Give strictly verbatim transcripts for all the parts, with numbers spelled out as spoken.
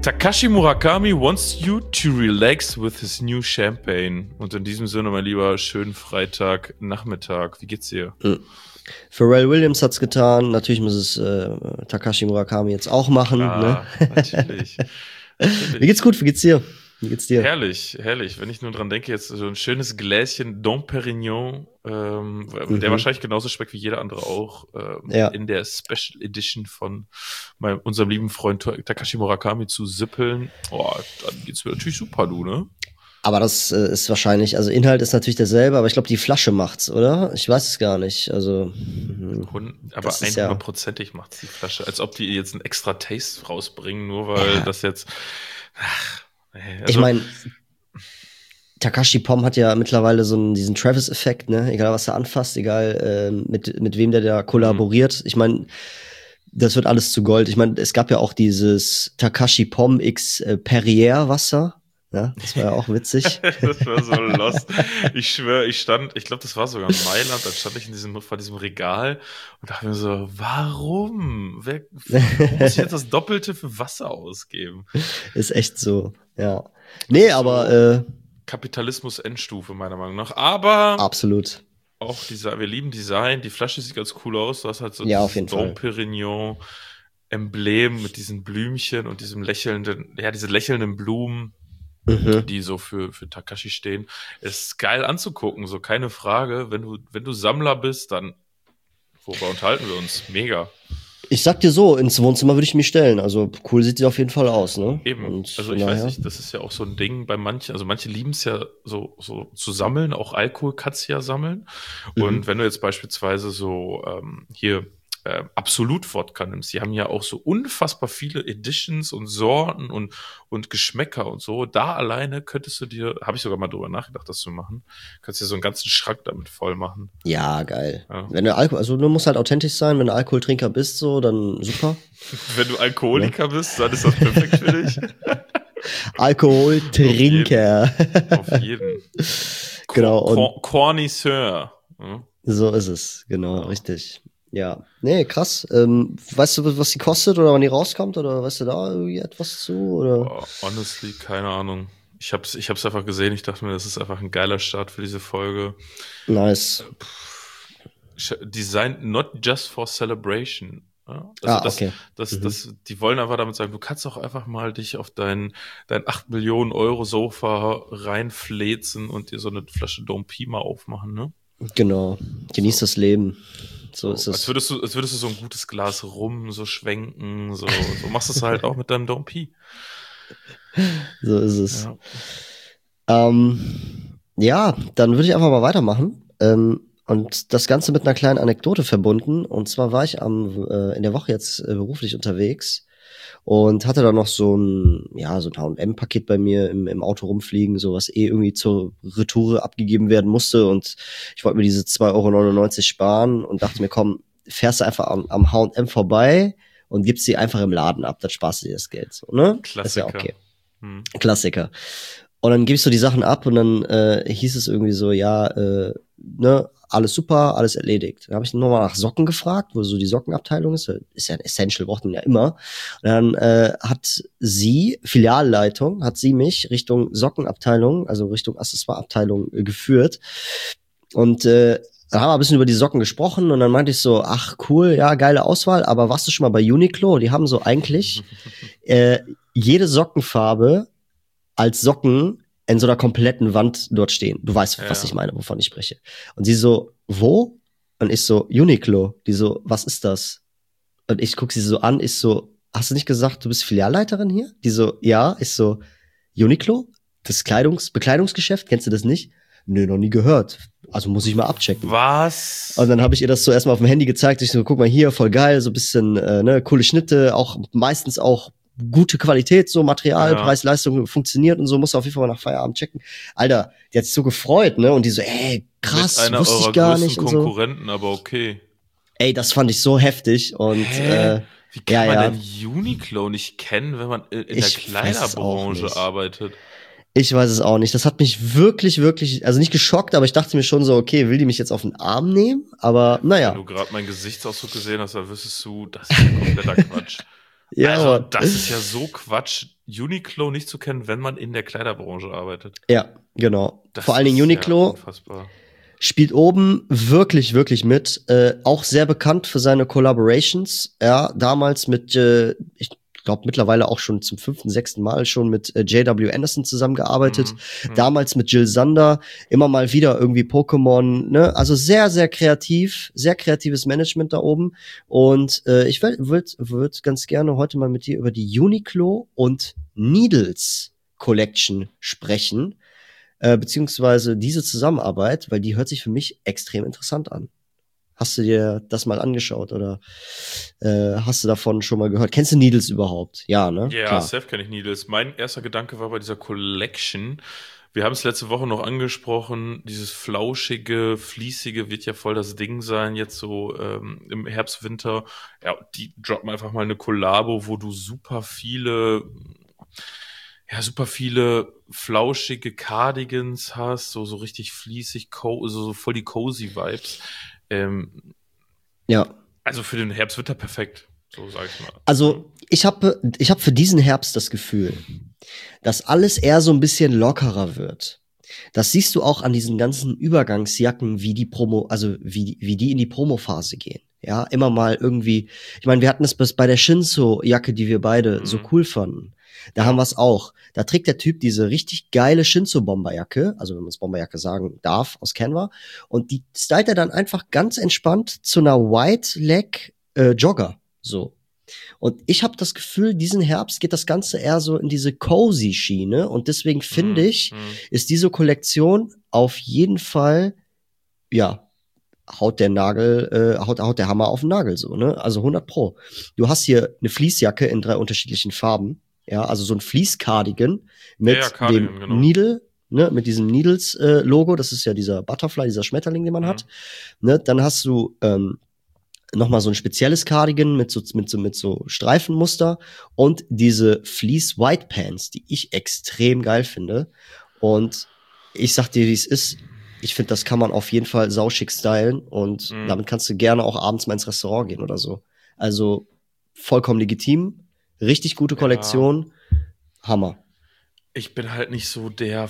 Takashi Murakami wants you to relax with his new champagne. Und in diesem Sinne, mein Lieber, schönen Freitagnachmittag. Wie geht's dir? Mhm. Pharrell Williams hat's getan. Natürlich muss es äh, Takashi Murakami jetzt auch machen. Ah, ne? natürlich. natürlich. Wie geht's gut? Wie geht's dir? Wie geht's dir? Herrlich, herrlich. Wenn ich nur dran denke, jetzt so ein schönes Gläschen Dom Perignon, ähm, mhm. der wahrscheinlich genauso schmeckt wie jeder andere auch, ähm, ja. in der Special Edition von meinem, unserem lieben Freund Takashi Murakami zu sippeln. Oh, dann geht's mir natürlich super, du, ne? Aber das äh, ist wahrscheinlich, also Inhalt ist natürlich derselbe, aber ich glaube, die Flasche macht's, oder? Ich weiß es gar nicht. Also, Hund, aber hundertprozentig ja. macht's die Flasche. Als ob die jetzt einen extra Taste rausbringen, nur weil ja. das jetzt. Ach, also, ich meine, Takashi Pom hat ja mittlerweile so einen, diesen Travis-Effekt, ne? Egal was er anfasst, egal äh, mit mit wem der da kollaboriert. Mhm. Ich meine, das wird alles zu Gold. Ich meine, es gab ja auch dieses Takashi Pom X äh, Perrier Wasser. Ja, das war ja auch witzig. Das war so lost. Ich schwöre, ich stand, ich glaube, das war sogar in Mailand, dann stand ich in diesem, vor diesem Regal und dachte mir so, warum? Wer, warum muss ich jetzt das Doppelte für Wasser ausgeben? Ist echt so, ja. Nee, so aber äh, Kapitalismus Endstufe, meiner Meinung nach. Aber absolut. Auch Design, wir lieben Design, die Flasche sieht ganz cool aus. Du hast halt so ja, dieses Dom Perignon Emblem mit diesen Blümchen und diesem lächelnden, ja, diese lächelnden Blumen. Mhm. Die so für, für Takashi stehen. Ist geil anzugucken, so keine Frage. Wenn du, wenn du Sammler bist, dann worüber unterhalten wir uns? Mega. Ich sag dir so, ins Wohnzimmer würde ich mich stellen. Also cool sieht sie auf jeden Fall aus, ne? Eben. Und also ich naja. weiß nicht, das ist ja auch so ein Ding bei manchen, also manche lieben es ja so, so zu sammeln, auch Alkohol kannst du ja sammeln. Mhm. Und wenn du jetzt beispielsweise so ähm, hier Äh, Absolut-Wodka nimmst, die haben ja auch so unfassbar viele Editions und Sorten und, und Geschmäcker und so. Da alleine könntest du dir, habe ich sogar mal drüber nachgedacht, das zu machen, kannst dir so einen ganzen Schrank damit voll machen. Ja, geil. Ja. Wenn du Alkohol, also du musst halt authentisch sein, wenn du Alkoholtrinker bist, so, dann super. Wenn du Alkoholiker ja. bist, dann ist das perfekt für dich. Alkoholtrinker. Auf jeden. Auf jeden. Genau. Und Cornisseur. Hm? So ist es, genau, ja. richtig. Ja, nee, krass. Ähm, weißt du, was die kostet oder wann die rauskommt oder weißt du da irgendwie etwas zu? Oder? Oh, honestly, keine Ahnung. Ich hab's, ich hab's einfach gesehen. Ich dachte mir, das ist einfach ein geiler Start für diese Folge. Nice. Designed not just for celebration. Ja? Also ah, das, okay. Das, mhm. das, die wollen einfach damit sagen, du kannst auch einfach mal dich auf dein, dein acht Millionen Euro Sofa reinfläzen und dir so eine Flasche Dom Pima aufmachen, ne? Genau. Genieß so. das Leben. So, so ist es. Als würdest du, als würdest du so ein gutes Glas rum, so schwenken, so, so machst du es halt auch mit deinem Dom Pi. So ist es. Ja, ähm, ja dann würde ich einfach mal weitermachen. Ähm, und das Ganze mit einer kleinen Anekdote verbunden. Und zwar war ich am äh, in der Woche jetzt äh, beruflich unterwegs und hatte da noch so ein, ja, so ein H und M-Paket bei mir im, im Auto rumfliegen, so was eh irgendwie zur Retoure abgegeben werden musste. Und ich wollte mir diese zwei Euro neunundneunzig sparen und dachte mir, komm, fährst du einfach am, am H und M vorbei und gibst sie einfach im Laden ab, dann sparst du dir das Geld. So, ne? Klassiker. Das ist ja okay. Hm. Klassiker. Und dann gibst du die Sachen ab und dann äh, hieß es irgendwie so, ja, äh, ne, alles super, alles erledigt. Dann habe ich nochmal nach Socken gefragt, wo so die Sockenabteilung ist. Ist ja ein Essential, braucht man ja immer. Und dann äh, hat sie, Filialleitung, hat sie mich Richtung Sockenabteilung, also Richtung Accessoireabteilung äh, geführt. Und äh, dann haben wir ein bisschen über die Socken gesprochen und dann meinte ich so, ach cool, ja, geile Auswahl, aber warst du schon mal bei Uniqlo? Die haben so eigentlich äh, jede Sockenfarbe als Socken in so einer kompletten Wand dort stehen. Du weißt, ja. was ich meine, wovon ich spreche. Und sie so, wo? Und ich so, Uniqlo. Die so, was ist das? Und ich guck sie so an, ich so, hast du nicht gesagt, du bist Filialleiterin hier? Die so, ja. Ich so, Uniqlo? Das Kleidungs-, Bekleidungsgeschäft? Kennst du das nicht? Nö, noch nie gehört. Also muss ich mal abchecken. Was? Und dann habe ich ihr das so erstmal auf dem Handy gezeigt. Ich so, guck mal hier, voll geil, so ein bisschen, äh, ne, coole Schnitte, auch meistens auch gute Qualität, so Material, ja. Preis, Leistung funktioniert und so, muss auf jeden Fall mal nach Feierabend checken. Alter, die hat sich so gefreut, ne? Und die so, ey, krass, Mit einer wusste ich gar nicht. Und so. Konkurrenten, aber okay. Ey, das fand ich so heftig und Hä? äh, wie kann ja, man ja. denn Uniqlo nicht kennen, wenn man in ich der Kleiderbranche arbeitet? Ich weiß es auch nicht. Das hat mich wirklich, wirklich, also nicht geschockt, aber ich dachte mir schon so, okay, will die mich jetzt auf den Arm nehmen? Aber naja. Wenn du gerade meinen Gesichtsausdruck gesehen hast, dann wüsstest du, das ist ein kompletter Quatsch. Ja, also, Mann. das ist ja so Quatsch, Uniqlo nicht zu kennen, wenn man in der Kleiderbranche arbeitet. Ja, genau. Das Vor allen Dingen ist ja Uniqlo unfassbar. spielt oben wirklich, wirklich mit. Äh, auch sehr bekannt für seine Collaborations. Ja, damals mit, äh, ich glaube mittlerweile auch schon zum fünften, sechsten Mal schon mit äh, J W Anderson zusammengearbeitet. Mhm. Damals mit Jill Sander, immer mal wieder irgendwie Pokémon, ne? Also sehr, sehr kreativ, sehr kreatives Management da oben. Und äh, ich würde würd, würd ganz gerne heute mal mit dir über die Uniqlo und Needles Collection sprechen. Äh, beziehungsweise diese Zusammenarbeit, weil die hört sich für mich extrem interessant an. Hast du dir das mal angeschaut oder äh, hast du davon schon mal gehört? Kennst du Needles überhaupt? Ja, ne? Ja, Klar. safe kenne ich Needles. Mein erster Gedanke war bei dieser Collection, wir haben es letzte Woche noch angesprochen, dieses flauschige, fließige wird ja voll das Ding sein, jetzt so ähm, im Herbst, Winter. Ja, die droppen einfach mal eine Kollabo, wo du super viele, ja, super viele flauschige Cardigans hast, so, so richtig fließig, co so, so voll die cozy Vibes. Ähm, Ja. also für den Herbst, Winter perfekt, so sag ich mal. Also ich habe ich hab für diesen Herbst das Gefühl, dass alles eher so ein bisschen lockerer wird. Das siehst du auch an diesen ganzen Übergangsjacken, wie die Promo, also wie, wie die in die Promophase gehen. Ja, immer mal irgendwie. Ich meine, wir hatten es bis bei der Shinzo-Jacke, die wir beide Mhm. so cool fanden. Da Ja. haben wir es auch. Da trägt der Typ diese richtig geile Shinzo-Bomberjacke, also wenn man es Bomberjacke sagen darf, aus Canva. Und die stylt er dann einfach ganz entspannt zu einer White Leg äh, Jogger. So. Und ich habe das Gefühl, diesen Herbst geht das Ganze eher so in diese cozy Schiene. Und deswegen finde Mhm. ich, Mhm. ist diese Kollektion auf jeden Fall, ja, haut der Nagel, äh, haut, haut der Hammer auf den Nagel so, ne? Also hundert Pro. Du hast hier eine Fleecejacke in drei unterschiedlichen Farben, ja, also so ein Fleece-Cardigan mit Ja, ja, Cardigan, dem genau. Needle, ne, mit diesem Needles-Logo, das ist ja dieser Butterfly, dieser Schmetterling, den man Mhm. hat, ne? Dann hast du ähm, noch mal so ein spezielles Cardigan mit so mit so mit so Streifenmuster und diese Fleece White Pants, die ich extrem geil finde. Und ich sag dir, wie es ist. Ich finde, das kann man auf jeden Fall sauschick stylen und Mhm. damit kannst du gerne auch abends mal ins Restaurant gehen oder so. Also vollkommen legitim, richtig gute Ja. Kollektion, Hammer. Ich bin halt nicht so der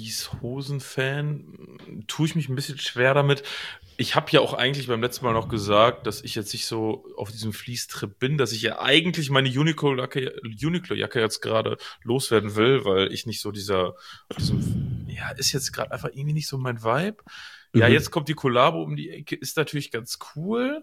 Fleece-Hosen-Fan. Tue ich mich ein bisschen schwer damit. Ich habe ja auch eigentlich beim letzten Mal noch gesagt, dass ich jetzt nicht so auf diesem Fleece-Trip bin, dass ich ja eigentlich meine Uniqlo-Jacke Uniqlo-Jacke jetzt gerade loswerden will, weil ich nicht so dieser, auf diesem, ja, ist jetzt gerade einfach irgendwie nicht so mein Vibe. Ja, Mhm. jetzt kommt die Kollabo um die Ecke, ist natürlich ganz cool.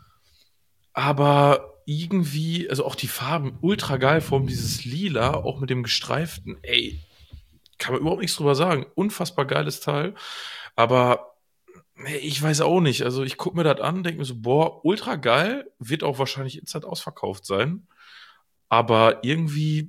Aber irgendwie, also auch die Farben, ultra geil, vor allem dieses Lila, auch mit dem gestreiften, ey, kann man überhaupt nichts drüber sagen. Unfassbar geiles Teil. Aber ey, ich weiß auch nicht. Also ich gucke mir das an, denke mir so, boah, ultra geil, wird auch wahrscheinlich instant ausverkauft sein. Aber irgendwie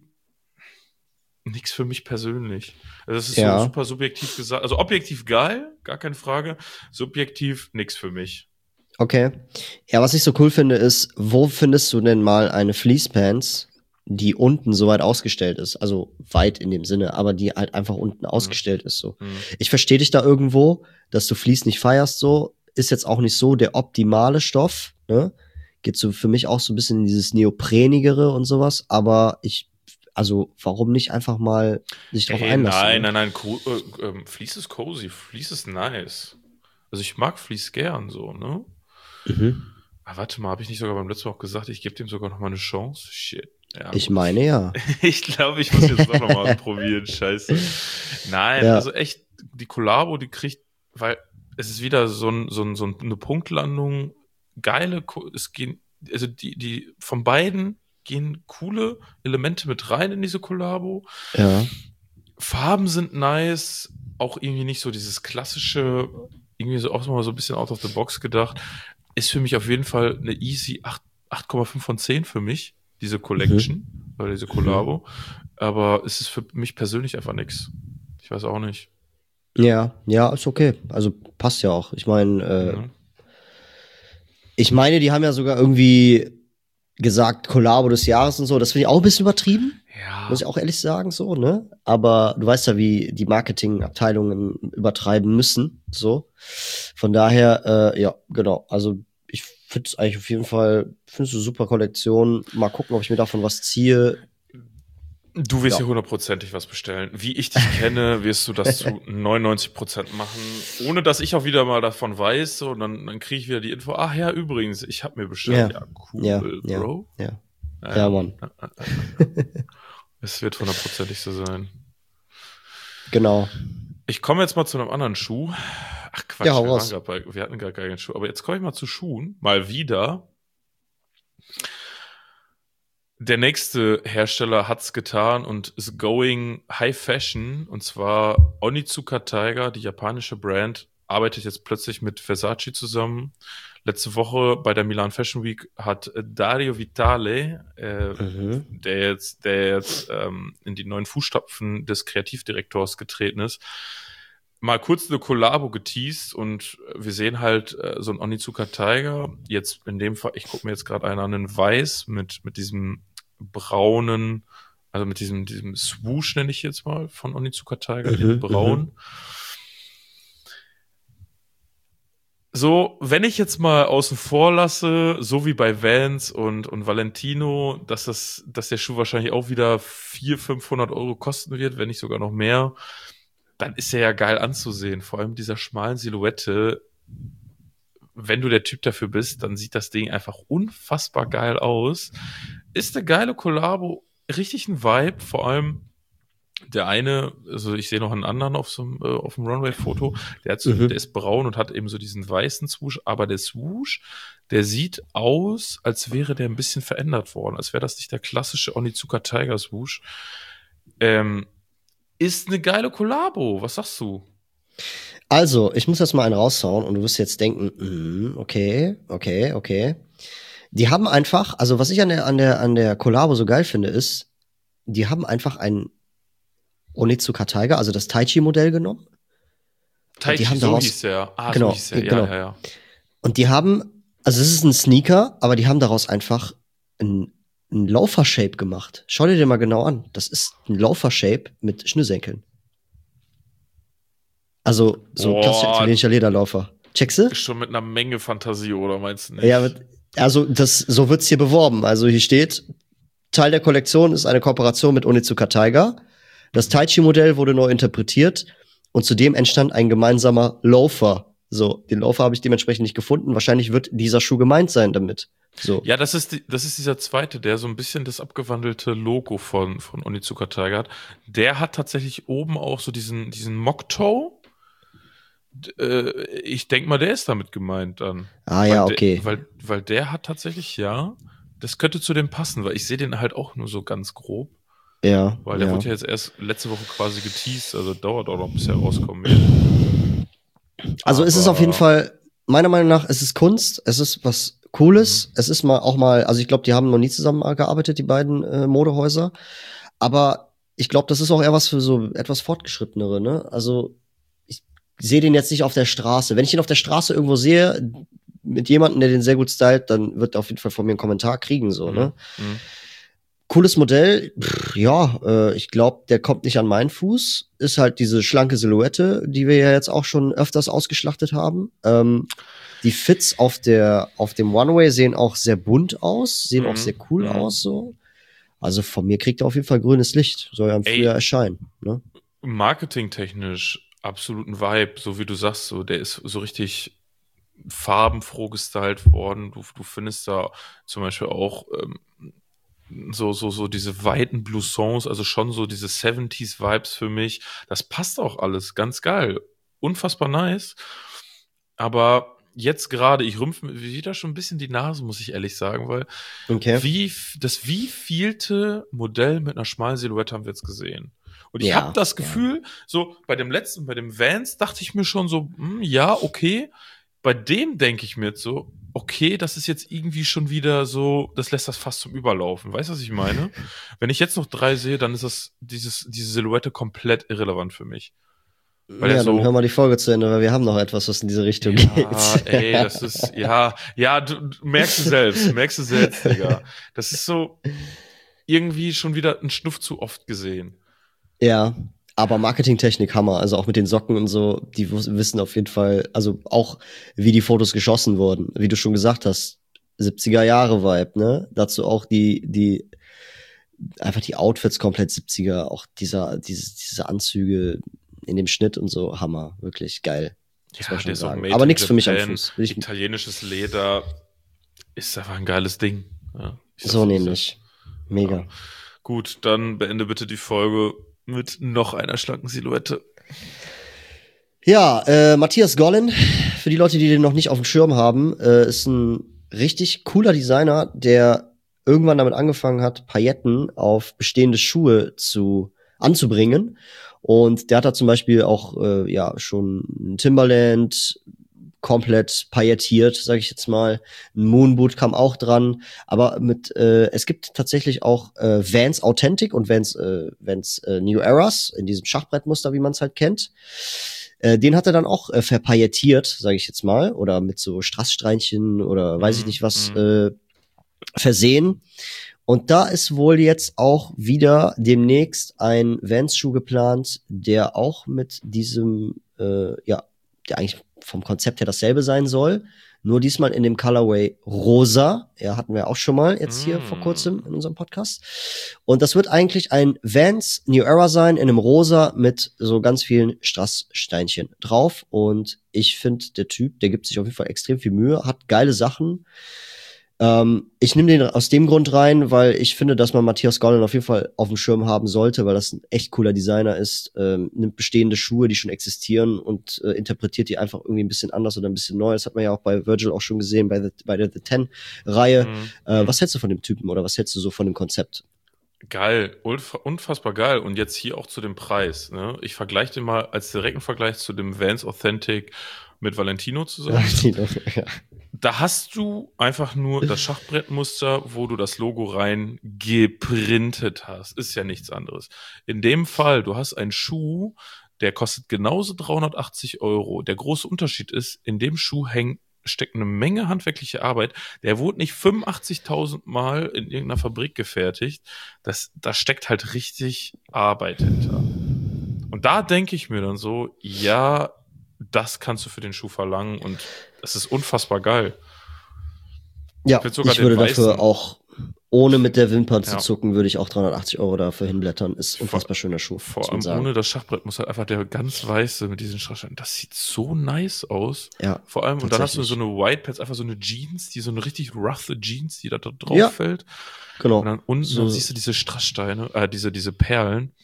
nichts für mich persönlich. Also das ist so Ja, super subjektiv gesagt. Also objektiv geil, gar keine Frage. Subjektiv nichts für mich. okay. Ja, was ich so cool finde, ist, wo findest du denn mal eine Fleece Pants, die unten so weit ausgestellt ist? Also weit in dem Sinne, aber die halt einfach unten ausgestellt ist so. Hm. Ich verstehe dich da irgendwo, dass du Fleece nicht feierst so. Ist jetzt auch nicht so der optimale Stoff, ne? Geht so für mich auch so ein bisschen in dieses Neoprenigere und sowas, aber ich, also warum nicht einfach mal sich drauf Ey, einlassen? nein, Ne? nein, nein, co äh, ähm, Fleece ist cozy, Fleece ist nice. Also ich mag Fleece gern so, ne? Mhm. Ah, warte mal, habe ich nicht sogar beim letzten Mal auch gesagt, ich gebe dem sogar noch mal eine Chance? Shit. Ja, Ich gut. meine ja. Ich glaube, ich muss jetzt doch noch mal probieren, scheiße. Nein, Ja. also echt, die Kollabo, die kriegt, weil es ist wieder so, ein, so, ein, so eine Punktlandung, geile, Ko- es gehen, also die, die, von beiden gehen coole Elemente mit rein in diese Kollabo. Ja. Farben sind nice, auch irgendwie nicht so dieses klassische, irgendwie so auch mal so ein bisschen out of the box gedacht. Ist für mich auf jeden Fall eine easy acht Komma fünf von zehn für mich, diese Collection, Mhm. oder diese Kollabo. Aber es ist für mich persönlich einfach nix. Ich weiß auch nicht. Ja, ja, ist okay. Also passt ja auch. Ich meine, äh, Ne? ich meine, die haben ja sogar irgendwie gesagt, Kollabo des Jahres und so. Das finde ich auch ein bisschen übertrieben, Ja, muss ich auch ehrlich sagen, so, ne? Aber du weißt ja, wie die Marketingabteilungen übertreiben müssen, so. Von daher, äh, ja, genau. Also ich finde es eigentlich auf jeden Fall, findest du super Kollektion. Mal gucken, ob ich mir davon was ziehe. Du wirst Ja. hier hundertprozentig was bestellen. Wie ich dich kenne, wirst du das zu neunundneunzig Prozent machen, ohne dass ich auch wieder mal davon weiß. So, und dann, dann kriege ich wieder die Info, ach ja, übrigens, ich habe mir bestellt. Ja, Ja, cool, ja, Bro. ja, ja. Ja, Ja, Mann. Es wird hundertprozentig so sein. Genau. Ich komme jetzt mal zu einem anderen Schuh. Ach Quatsch, Ja, hau wir, waren raus. grad bei, wir hatten gar keinen Schuh. Aber jetzt komme ich mal zu Schuhen. Mal wieder. Der nächste Hersteller hat's getan und ist going High Fashion. Und zwar Onitsuka Tiger, die japanische Brand, arbeitet jetzt plötzlich mit Versace zusammen. Letzte Woche bei der Milan Fashion Week hat Dario Vitale, äh, Mhm. der jetzt, der jetzt ähm, in die neuen Fußstapfen des Kreativdirektors getreten ist, mal kurz eine Kollabo geteased und wir sehen halt äh, so ein Onitsuka Tiger. Jetzt in dem Fall, ich gucke mir jetzt gerade einen an, einen Weiß mit mit diesem braunen, also mit diesem diesem Swoosh nenne ich jetzt mal von Onitsuka Tiger Mhm, in braun. mhm. So, wenn ich jetzt mal außen vor lasse, so wie bei Vans und, und Valentino, dass das, dass der Schuh wahrscheinlich auch wieder vierhundert, fünfhundert Euro kosten wird, wenn nicht sogar noch mehr, dann ist er ja geil anzusehen. Vor allem dieser schmalen Silhouette. Wenn du der Typ dafür bist, dann sieht das Ding einfach unfassbar geil aus. Ist eine geile Kollabo, richtig ein Vibe, vor allem der eine, also ich sehe noch einen anderen auf so einem, äh, auf dem Runway-Foto, der hat so, Mhm. der ist braun und hat eben so diesen weißen Swoosh, aber der Swoosh, der sieht aus, als wäre der ein bisschen verändert worden, als wäre das nicht der klassische Onitsuka Tiger Swoosh. Ähm, ist eine geile Kollabo, was sagst du? Also, ich muss jetzt mal einen raushauen und du wirst jetzt denken, mm, okay, okay, okay. Die haben einfach, also was ich an der, an der, an der Kollabo so geil finde, ist, die haben einfach ein Onitsuka Tiger, also das Taichi-Modell genommen. Und die Taichi, haben so daraus, hieß der. Ah, genau, so hieß der, ja, genau. ja, ja. Und die haben, also es ist ein Sneaker, aber die haben daraus einfach ein, ein Laufer-Shape gemacht. Schau dir den mal genau an. Das ist ein Laufer-Shape mit Schnürsenkeln. Also so ein klassischer Boah, italienischer Lederlaufer. Checkst du? schon mit einer Menge Fantasie, oder meinst du nicht? Ja, mit- also das, so wird's hier beworben. Also hier steht, Teil der Kollektion ist eine Kooperation mit Onitsuka Tiger. Das Taichi-Modell wurde neu interpretiert und zudem entstand ein gemeinsamer Loafer. So, den Loafer habe ich dementsprechend nicht gefunden. Wahrscheinlich wird dieser Schuh gemeint sein damit. So. Ja, das ist, die, das ist dieser zweite, der so ein bisschen das abgewandelte Logo von, von Onitsuka Tiger hat. Der hat tatsächlich oben auch so diesen, diesen Mock-Toe. Äh, ich denke mal, der ist damit gemeint dann. Ah weil ja, der, okay. weil, weil der hat tatsächlich, ja, das könnte zu dem passen, weil ich sehe den halt auch nur so ganz grob. Ja, Weil der ja. wurde ja jetzt erst letzte Woche quasi geteased, also dauert auch noch, bis er rauskommen wird. Also es ist auf jeden Fall, meiner Meinung nach, es ist Kunst, es ist was Cooles, Mhm. es ist mal auch mal, also ich glaube, die haben noch nie zusammengearbeitet, die beiden äh, Modehäuser. Aber ich glaube, das ist auch eher was für so etwas Fortgeschrittenere, ne? Also ich sehe den jetzt nicht auf der Straße. Wenn ich ihn auf der Straße irgendwo sehe, mit jemandem, der den sehr gut stylt, dann wird er auf jeden Fall von mir einen Kommentar kriegen, so, Mhm. ne? Mhm. Cooles Modell, pff, ja, äh, ich glaube, der kommt nicht an meinen Fuß. Ist halt diese schlanke Silhouette, die wir ja jetzt auch schon öfters ausgeschlachtet haben. Ähm, die Fits auf der auf dem One-Way sehen auch sehr bunt aus, sehen Mhm. auch sehr cool Mhm. aus so. Also von mir kriegt er auf jeden Fall grünes Licht, soll ja im Ey. Frühjahr erscheinen. Ne? Marketingtechnisch absoluten Vibe, so wie du sagst, so der ist so richtig farbenfroh gestylt worden. Du, du findest da zum Beispiel auch ähm, so, so, so diese weiten Bloussons, also schon so diese siebziger Vibes für mich. Das passt auch alles, ganz geil. Unfassbar nice. Aber jetzt gerade, ich rümpfe mir wieder schon ein bisschen die Nase, muss ich ehrlich sagen, weil Okay. wie, das wievielte Modell mit einer schmalen Silhouette haben wir jetzt gesehen? Und ich Ja, habe das ja. Gefühl, so bei dem letzten, bei dem Vans, dachte ich mir schon so, hm, ja, okay. Bei dem denke ich mir jetzt so, okay, das ist jetzt irgendwie schon wieder so, das lässt das fast zum Überlaufen. Weißt du, was ich meine? Wenn ich jetzt noch drei sehe, dann ist das, dieses, diese Silhouette komplett irrelevant für mich. Weil ja, er dann so, hör mal die Folge zu Ende, weil wir haben noch etwas, was in diese Richtung ja, geht. ey, das ist, ja, ja, du, du merkst du selbst, merkst du selbst, Digga. Das ist so irgendwie schon wieder ein Schnuff zu oft gesehen. Ja, aber Marketingtechnik Hammer, also auch mit den Socken und so, die w- wissen auf jeden Fall, also auch wie die Fotos geschossen wurden, wie du schon gesagt hast. siebziger-Jahre-Vibe, ne? Dazu auch die, die, einfach die Outfits komplett siebziger, auch dieser, diese, diese Anzüge in dem Schnitt und so, Hammer, wirklich geil. Muss man schon sagen. Aber nichts für mich am Fuß. Ich, italienisches Leder ist einfach ein geiles Ding. Ja, so nämlich. Mega. Ja. Gut, dann beende bitte die Folge mit noch einer schlanken Silhouette. Ja, äh, Matthias Gollin, für die Leute, die den noch nicht auf dem Schirm haben, äh, ist ein richtig cooler Designer, der irgendwann damit angefangen hat, Pailletten auf bestehende Schuhe zu anzubringen. Und der hat da zum Beispiel auch äh, ja schon Timberland komplett paillettiert, sage ich jetzt mal. Ein Moonboot kam auch dran, aber mit äh, es gibt tatsächlich auch äh, Vans Authentic und Vans äh, Vans äh, New Eras in diesem Schachbrettmuster, wie man es halt kennt. Äh, den hat er dann auch äh, verpaillettiert, sage ich jetzt mal, oder mit so Strasssteinchen oder weiß ich nicht was äh, versehen. Und da ist wohl jetzt auch wieder demnächst ein Vans-Schuh geplant, der auch mit diesem, äh, ja, der eigentlich vom Konzept her dasselbe sein soll, nur diesmal in dem Colorway rosa. Ja, hatten wir auch schon mal jetzt hier mm. vor kurzem in unserem Podcast. Und das wird eigentlich ein Vans New Era sein in einem rosa mit so ganz vielen Strasssteinchen drauf. Und ich finde, der Typ, der gibt sich auf jeden Fall extrem viel Mühe, hat geile Sachen. Ähm, ich nehme den aus dem Grund rein, weil ich finde, dass man Matthias Gollin auf jeden Fall auf dem Schirm haben sollte, weil das ein echt cooler Designer ist, ähm, nimmt bestehende Schuhe, die schon existieren und äh, interpretiert die einfach irgendwie ein bisschen anders oder ein bisschen neu. Das hat man ja auch bei Virgil auch schon gesehen, bei, the, bei der The Ten-Reihe. Mhm. Äh, was hältst du von dem Typen oder was hältst du so von dem Konzept? Geil, unfassbar geil. Und jetzt hier auch zu dem Preis. Ne? Ich vergleiche den mal als direkten Vergleich zu dem Vans Authentic mit Valentino zusammen. Valentino, ja. Da hast du einfach nur das Schachbrettmuster, wo du das Logo rein geprintet hast. Ist ja nichts anderes. In dem Fall, du hast einen Schuh, der kostet genauso dreihundertachtzig Euro. Der große Unterschied ist, in dem Schuh hängt, steckt eine Menge handwerkliche Arbeit. Der wurde nicht fünfundachtzigtausend Mal in irgendeiner Fabrik gefertigt. Das, da steckt halt richtig Arbeit hinter. Und da denke ich mir dann so, ja, das kannst du für den Schuh verlangen und es ist unfassbar geil. Ja, ich, ich würde dafür auch, ohne mit der Wimper zu ja. zucken, würde ich auch dreihundertachtzig Euro dafür hinblättern. Ist ein unfassbar schöner Schuh. Vor allem ohne das Schachbrett muss halt einfach der ganz weiße mit diesen Strasssteinen. Das sieht so nice aus. Ja. Vor allem, und dann hast du so eine White Pads, einfach so eine Jeans, die so eine richtig rough Jeans, die da drauf ja. fällt. Genau. Und dann unten so. Dann siehst du diese Strasssteine, äh, diese, diese Perlen.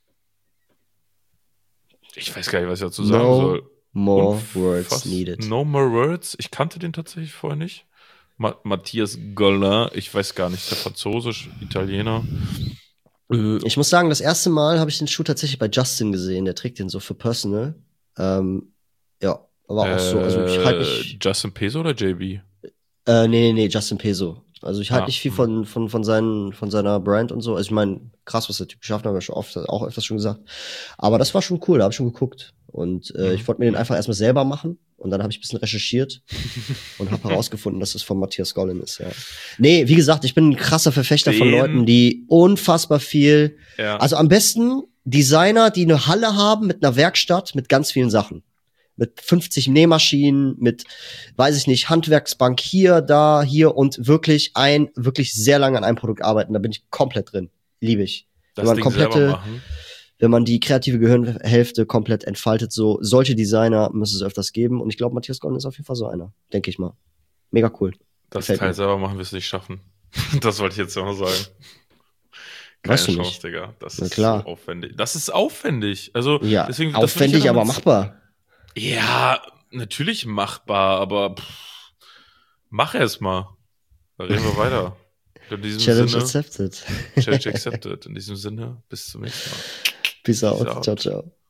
Ich weiß gar nicht, was ich dazu sagen no. soll. More Unfass, words needed. No more words. Ich kannte den tatsächlich vorher nicht. Ma- Matthias Gollin, ich weiß gar nicht, ist der Französisch, Italiener. Ich muss sagen, das erste Mal habe ich den Schuh tatsächlich bei Justin gesehen. Der trägt den so für Personal. Ähm, ja, aber auch äh, so. Also ich halt nicht. Justin Peso oder J B? Äh, nee, nee, nee, Justin Peso. Also ich halte ah, nicht viel von, von, von, seinen, von seiner Brand und so. Also ich meine, krass, was der Typ geschafft hat, haben wir schon oft, auch öfters schon gesagt. Aber das war schon cool, da habe ich schon geguckt. Und äh, mhm. ich wollte mir den einfach erstmal selber machen. Und dann habe ich ein bisschen recherchiert und habe herausgefunden, dass es von Matthias Gollin ist, ja. Nee, wie gesagt, ich bin ein krasser Verfechter den. von Leuten, die unfassbar viel, ja. also am besten Designer, die eine Halle haben mit einer Werkstatt, mit ganz vielen Sachen. Mit fünfzig Nähmaschinen, mit, weiß ich nicht, Handwerksbank hier, da, hier und wirklich ein, wirklich sehr lange an einem Produkt arbeiten. Da bin ich komplett drin. Liebe ich. Das wenn man Ding komplette, selber machen. Wenn man die kreative Gehirnhälfte komplett entfaltet, so, solche Designer müssen es öfters geben. Und ich glaube, Matthias Gollin ist auf jeden Fall so einer. Denke ich mal. Mega cool. Das Gefällt Teil mir. selber machen wir es nicht schaffen. Das wollte ich jetzt auch noch sagen. Keine weißt du Chance, nicht. Digga. Das Na ist klar. so aufwendig. Das ist aufwendig. Also, ja, deswegen, aufwendig, aber machbar. Ja, natürlich machbar, aber pff, mach erst mal. Da reden wir weiter. In diesem Challenge Sinne, accepted. Challenge accepted. In diesem Sinne, bis zum nächsten Mal. Peace out. Ciao, ciao.